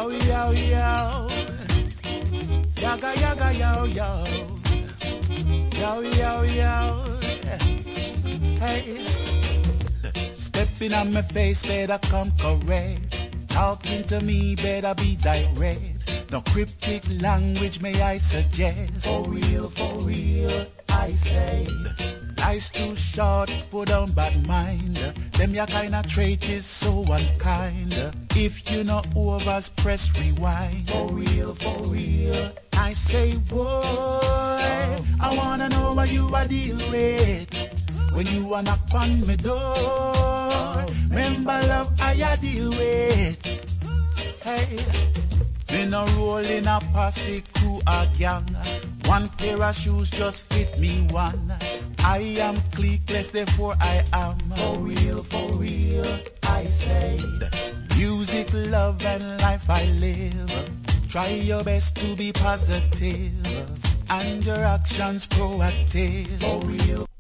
Yo, yo, yo. Yaga, yaga, yo, yo. Yo, yo, yo. Hey. Stepping on my face, better come correct. Talking to me, better be direct. No cryptic language may I suggest. For real, I say. Life's too short, put on bad mind. Them your kind of trait is so unkind. If you know overs, press rewind. For real, I say, boy, I wanna know what you are deal with. When you wanna knock on my door, remember love I deal with. Hey, me no roll in a posse, crew or gang. One pair of shoes just fit me one. I am cliqueless, therefore I am. For real, I say. Music, love and life I live. Try your best to be positive and your actions proactive. For real.